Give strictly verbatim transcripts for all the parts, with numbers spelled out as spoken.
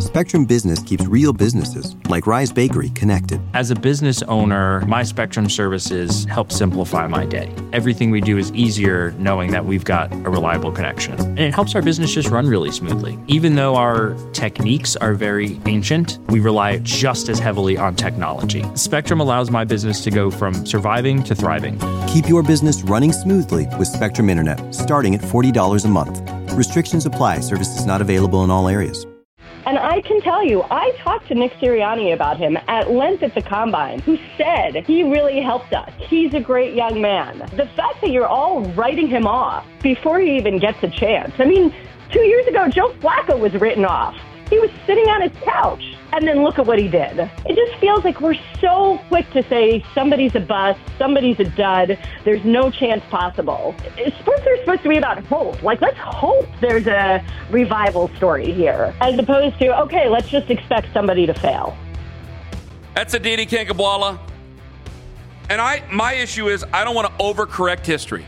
Spectrum Business keeps real businesses, like Rise Bakery, connected. As a business owner, my Spectrum services help simplify my day. Everything we do is easier knowing that we've got a reliable connection. And it helps our business just run really smoothly. Even though our techniques are very ancient, we rely just as heavily on technology. Spectrum allows my business to go from surviving to thriving. Keep your business running smoothly with Spectrum Internet, starting at forty dollars a month. Restrictions apply. Services not available in all areas. And I can tell you, I talked to Nick Sirianni about him at length at the Combine, who said he really helped us. He's a great young man. The fact that you're all writing him off before he even gets a chance. I mean, two years ago, Joe Flacco was written off. He was sitting on his couch, and then look at what he did. It just feels like we're so quick to say somebody's a bust, somebody's a dud, there's no chance possible. Sports are supposed to be about hope. Like, let's hope there's a revival story here, as opposed to, okay, let's just expect somebody to fail. That's Aditi Kinkhabwala. And I, my issue is I don't want to overcorrect history.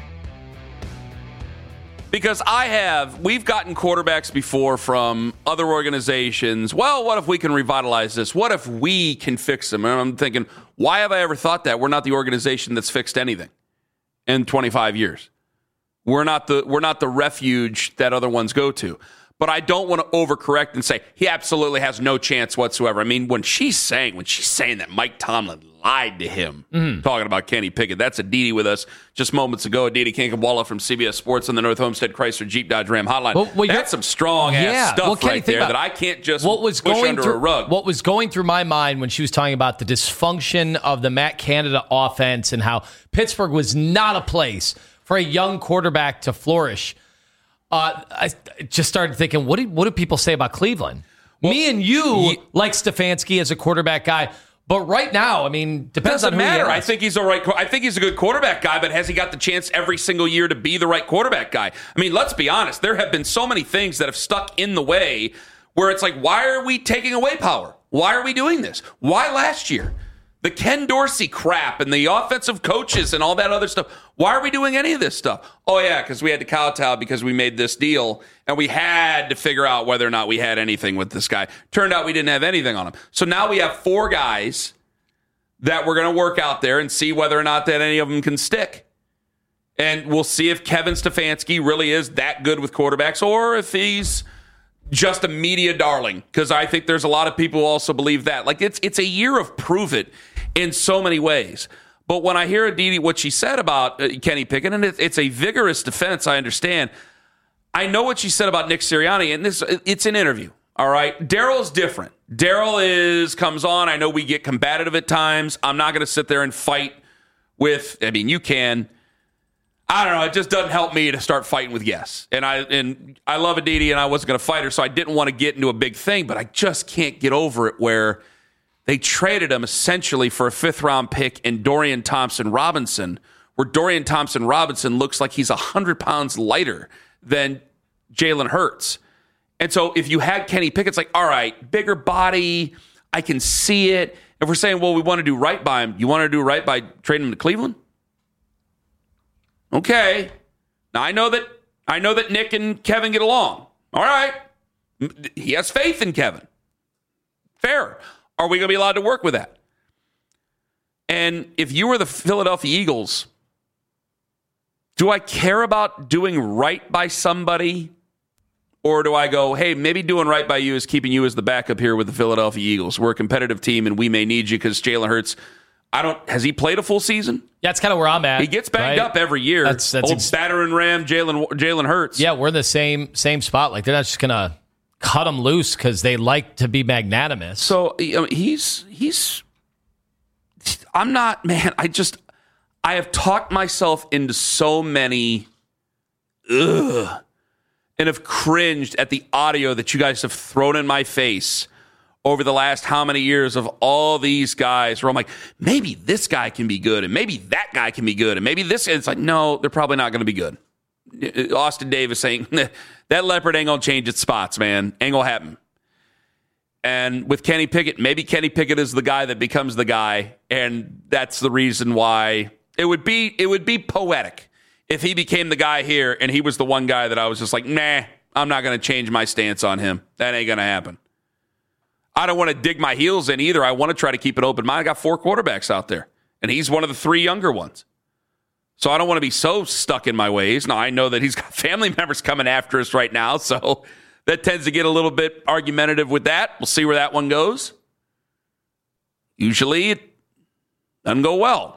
Because I have, we've gotten quarterbacks before from other organizations. Well, what if we can revitalize this? What if we can fix them? And I'm thinking, why have I ever thought that? We're not the organization that's fixed anything in twenty-five years. We're not the we're not the refuge that other ones go to. But I don't want to overcorrect and say he absolutely has no chance whatsoever. I mean, when she's saying when she's saying that Mike Tomlin lied to him, mm. talking about Kenny Pickett, that's Aditi with us just moments ago. Aditi Kinkhabwala from C B S Sports on the North Homestead Chrysler Jeep Dodge Ram Hotline. Well, well, that's some strong ass yeah. stuff well, right there that I can't just what was push going under through, a rug. What was going through my mind when she was talking about the dysfunction of the Matt Canada offense and how Pittsburgh was not a place for a young quarterback to flourish. Uh, I just started thinking, what do, what do people say about Cleveland? Well, Me and you he, like Stefanski as a quarterback guy, but right now, I mean, depends on who matter. he is. I think he's a right. I think he's a good quarterback guy, but has he got the chance every single year to be the right quarterback guy? I mean, let's be honest. There have been so many things that have stuck in the way where it's like, why are we taking away power? Why are we doing this? Why last year? The Ken Dorsey crap and the offensive coaches and all that other stuff. Why are we doing any of this stuff? Oh, yeah, because we had to kowtow because we made this deal, and we had to figure out whether or not we had anything with this guy. Turned out we didn't have anything on him. So now we have four guys that we're going to work out there and see whether or not that any of them can stick. And we'll see if Kevin Stefanski really is that good with quarterbacks or if he's just a media darling, because I think there's a lot of people who also believe that. Like, it's it's a year of prove it in so many ways. But when I hear Aditi, what she said about uh, Kenny Pickett, and it, it's a vigorous defense, I understand. I know what she said about Nick Sirianni, and this it's an interview, all right? Daryl's different. Daryl is comes on. I know we get combative at times. I'm not going to sit there and fight with, I mean, you can. I don't know. It just doesn't help me to start fighting with yes. And I and I love Aditi, and I wasn't going to fight her, so I didn't want to get into a big thing, but I just can't get over it where they traded him essentially for a fifth-round pick and Dorian Thompson-Robinson, where Dorian Thompson-Robinson looks like he's one hundred pounds lighter than Jalen Hurts. And so if you had Kenny Pickett, it's like, all right, bigger body, I can see it. If we're saying, well, we want to do right by him, you want to do right by trading him to Cleveland? Okay. Now, I know that I know that Nick and Kevin get along. All right. He has faith in Kevin. Fair. Are we going to be allowed to work with that? And if you were the Philadelphia Eagles, do I care about doing right by somebody? Or do I go, hey, maybe doing right by you is keeping you as the backup here with the Philadelphia Eagles. We're a competitive team, and we may need you because Jalen Hurts, I don't, has he played a full season? Yeah, that's kind of where I'm at. He gets banged right? up every year. That's, that's Old ex- battering ram, Jalen Jalen Hurts. Yeah, we're in the same same spot. Like, they're not just going to cut him loose because they like to be magnanimous. So you know, he's, he's, I'm not, man, I just, I have talked myself into so many, ugh, and have cringed at the audio that you guys have thrown in my face over the last how many years of all these guys where I'm like, maybe this guy can be good and maybe that guy can be good and maybe this. It's like, no, they're probably not going to be good. Austin Davis saying, that leopard ain't going to change its spots, man. Ain't going to happen. And with Kenny Pickett, maybe Kenny Pickett is the guy that becomes the guy, and that's the reason why it would be it would be poetic if he became the guy here and he was the one guy that I was just like, nah, I'm not going to change my stance on him. That ain't going to happen. I don't want to dig my heels in either. I want to try to keep an open mind. I got four quarterbacks out there, and he's one of the three younger ones. So I don't want to be so stuck in my ways. Now, I know that he's got family members coming after us right now, so that tends to get a little bit argumentative with that. We'll see where that one goes. Usually it doesn't go well.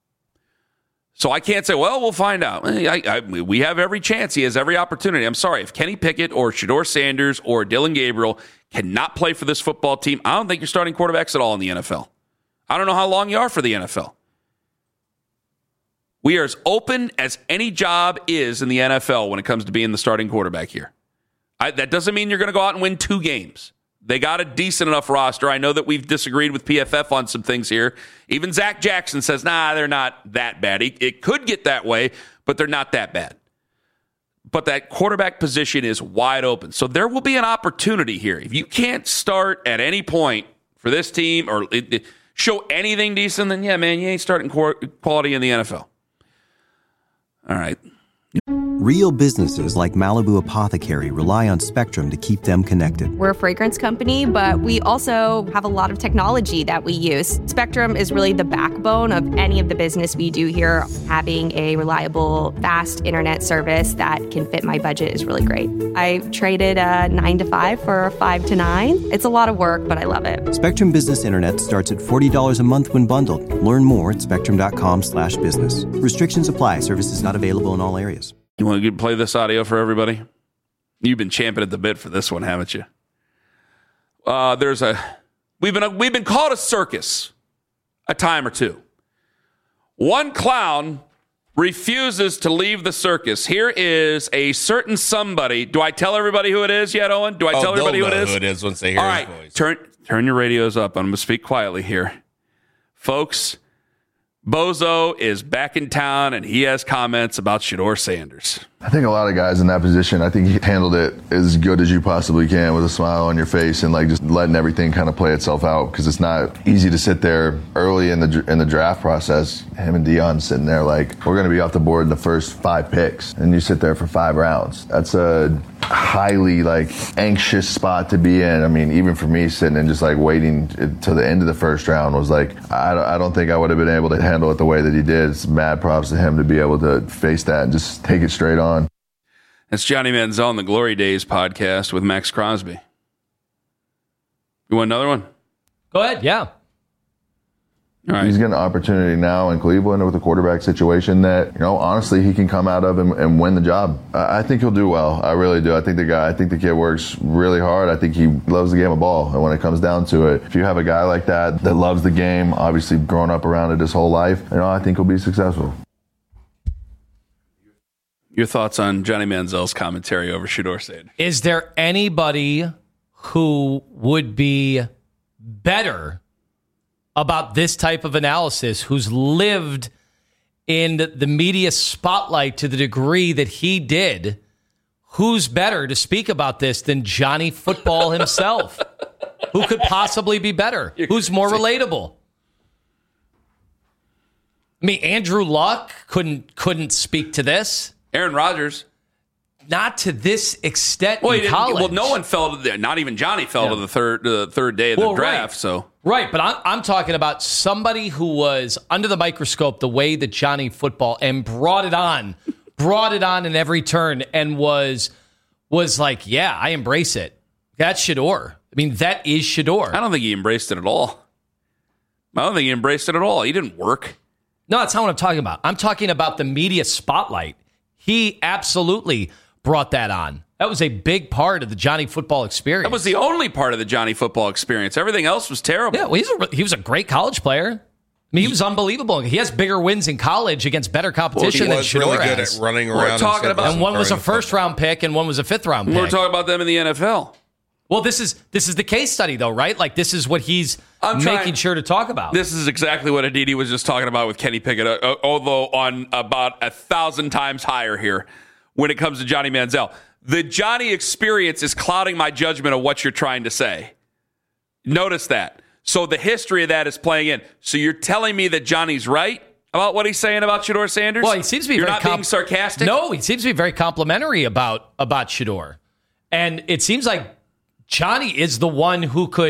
So I can't say, well, we'll find out. I, I, we have every chance. He has every opportunity. I'm sorry. If Kenny Pickett or Shedeur Sanders or Dylan Gabriel cannot play for this football team, I don't think you're starting quarterbacks at all in the N F L. I don't know how long you are for the N F L. We are as open as any job is in the N F L when it comes to being the starting quarterback here. I, that doesn't mean you're going to go out and win two games. They got a decent enough roster. I know that we've disagreed with P F F on some things here. Even Zach Jackson says, nah, they're not that bad. It, it could get that way, but they're not that bad. But that quarterback position is wide open. So there will be an opportunity here. If you can't start at any point for this team or it, it, show anything decent, then yeah, man, you ain't starting quality in the N F L. All right. Real businesses like Malibu Apothecary rely on Spectrum to keep them connected. We're a fragrance company, but we also have a lot of technology that we use. Spectrum is really the backbone of any of the business we do here. Having a reliable, fast internet service that can fit my budget is really great. I traded a nine to five for a five to nine. It's a lot of work, but I love it. Spectrum Business Internet starts at forty dollars a month when bundled. Learn more at spectrum.com slash business. Restrictions apply. Services not available in all areas. You want to play this audio for everybody? You've been champing at the bit for this one, haven't you? Uh, there's a we've been we've been called a circus a time or two. One clown refuses to leave the circus. Here is a certain somebody. Do I tell everybody who it is yet, Owen? Do I oh, tell everybody who it is? Who it is once they hear All his right, voice. turn turn your radios up. I'm going to speak quietly here, folks. Bozo is back in town, and he has comments about Shedeur Sanders. I think a lot of guys in that position, I think he handled it as good as you possibly can with a smile on your face and like just letting everything kind of play itself out because it's not easy to sit there early in the in the draft process. Him and Dion sitting there like, we're going to be off the board in the first five picks, and you sit there for five rounds. That's a highly like anxious spot to be in. I mean, even for me sitting and just like waiting to the end of the first round was like, I don't, I don't think I would have been able to handle it the way that he did. It's mad props to him to be able to face that and just take it straight on. It's Johnny Manziel on the Glory Days podcast with Max Crosby. You want another one? Go ahead, yeah. All right. He's getting an opportunity now in Cleveland with a quarterback situation that, you know, honestly, he can come out of and, and win the job. I, I think he'll do well. I really do. I think the guy, I think the kid works really hard. I think he loves the game of ball. And when it comes down to it, if you have a guy like that that loves the game, obviously grown up around it his whole life, you know, I think he'll be successful. Your thoughts on Johnny Manziel's commentary over Shedeur Sanders? Is there anybody who would be better about this type of analysis, who's lived in the media spotlight to the degree that he did? Who's better to speak about this than Johnny Football himself? Who could possibly be better? Who's more relatable? I mean, Andrew Luck couldn't couldn't speak to this. Aaron Rodgers. Not to this extent well, in college. Well, no one fell to the, not even Johnny fell yeah. to the third the third day of well, the draft. Right. So right, but I'm, I'm talking about somebody who was under the microscope the way that Johnny Football and brought it on, brought it on in every turn, and was was like, yeah, I embrace it. That's Shedeur. I mean, that is Shedeur. I don't think he embraced it at all. I don't think he embraced it at all. He didn't work. No, that's not what I'm talking about. I'm talking about the media spotlight. He absolutely brought that on. That was a big part of the Johnny Football experience. That was the only part of the Johnny Football experience. Everything else was terrible. Yeah, well, he's a, he was a great college player. I mean, he was unbelievable. He has bigger wins in college against better competition well, than was Shedeur really good has. at running We're around. talking about- And one was a first-round pick and one was a fifth-round pick. We're talking about them in the N F L. Well, this is this is the case study, though, right? Like, this is what he's I'm making trying, sure to talk about. This is exactly what Aditi was just talking about with Kenny Pickett, uh, although on about a thousand times higher here when it comes to Johnny Manziel. The Johnny experience is clouding my judgment of what you're trying to say. Notice that. So the history of that is playing in. So you're telling me that Johnny's right about what he's saying about Shedeur Sanders? Well, he seems to be You're very not comp- being sarcastic? No, he seems to be very complimentary about, about Shedeur. And it seems like Johnny is the one who could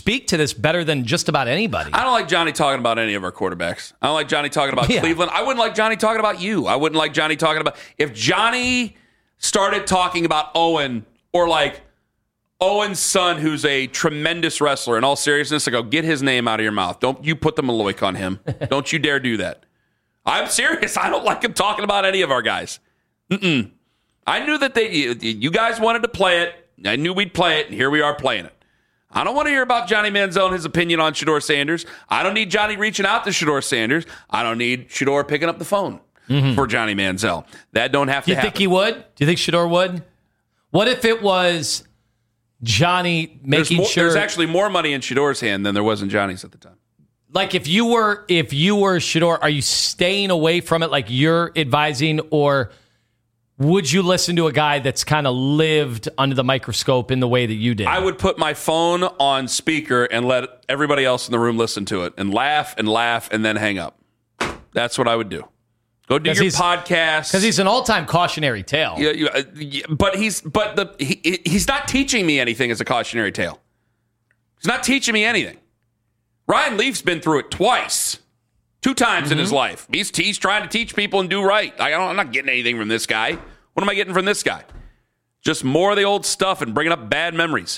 speak to this better than just about anybody. I don't like Johnny talking about any of our quarterbacks. I don't like Johnny talking about Yeah. Cleveland. I wouldn't like Johnny talking about you. I wouldn't like Johnny talking about... If Johnny started talking about Owen or like Owen's son, who's a tremendous wrestler, in all seriousness, I go, get his name out of your mouth. Don't you put the Maloik on him. Don't you dare do that. I'm serious. I don't like him talking about any of our guys. Mm-mm. I knew that they, you guys wanted to play it. I knew we'd play it, and here we are playing it. I don't want to hear about Johnny Manziel and his opinion on Shedeur Sanders. I don't need Johnny reaching out to Shedeur Sanders. I don't need Shedeur picking up the phone mm-hmm. for Johnny Manziel. That don't have to you happen. You think he would? Do you think Shedeur would? What if it was Johnny making there's more, sure... There's actually more money in Shedeur's hand than there was in Johnny's at the time. Like if you were if you were Shedeur, are you staying away from it like you're advising, or would you listen to a guy that's kind of lived under the microscope in the way that you did? I would put my phone on speaker and let everybody else in the room listen to it and laugh and laugh and then hang up. That's what I would do. Go do your podcast. Because he's an all-time cautionary tale. Yeah, yeah, uh, yeah, but he's but the he, he's not teaching me anything as a cautionary tale. He's not teaching me anything. Ryan Leaf's been through it twice, two times mm-hmm. in his life. He's he's trying to teach people and do right. I don't, I'm not getting anything from this guy. What am I getting from this guy? Just more of the old stuff and bringing up bad memories.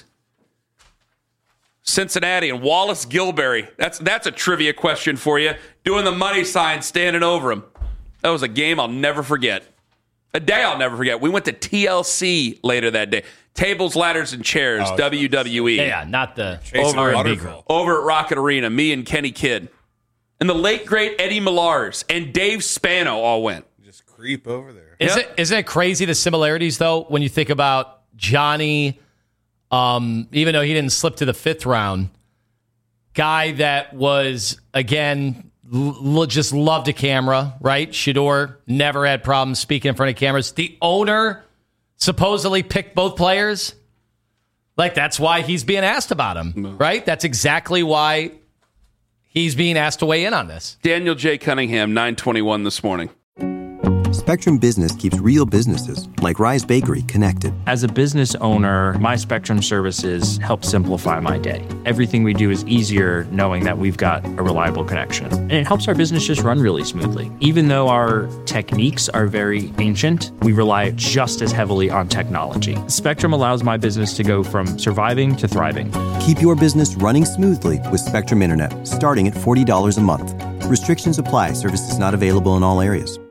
Cincinnati and Wallace Gilberry. That's that's a trivia question for you. Doing the money sign, standing over him. That was a game I'll never forget. A day I'll never forget. We went to T L C later that day. Tables, Ladders, and Chairs, oh, W W E. Yeah, not the over, at, over at Rocket Arena, me and Kenny Kidd. And the late, great Eddie Millars and Dave Spano all went. Just creep over there. Is yep. it, isn't it crazy, the similarities, though, when you think about Johnny, um, even though he didn't slip to the fifth round, guy that was, again, l- just loved a camera, right? Shedeur never had problems speaking in front of cameras. The owner supposedly picked both players. Like, that's why he's being asked about him, no. right? That's exactly why he's being asked to weigh in on this. Daniel J. Cunningham, nine twenty-one this morning. Spectrum Business keeps real businesses, like Rise Bakery, connected. As a business owner, my Spectrum services help simplify my day. Everything we do is easier knowing that we've got a reliable connection. And it helps our business just run really smoothly. Even though our techniques are very ancient, we rely just as heavily on technology. Spectrum allows my business to go from surviving to thriving. Keep your business running smoothly with Spectrum Internet, starting at forty dollars a month. Restrictions apply. Services not available in all areas.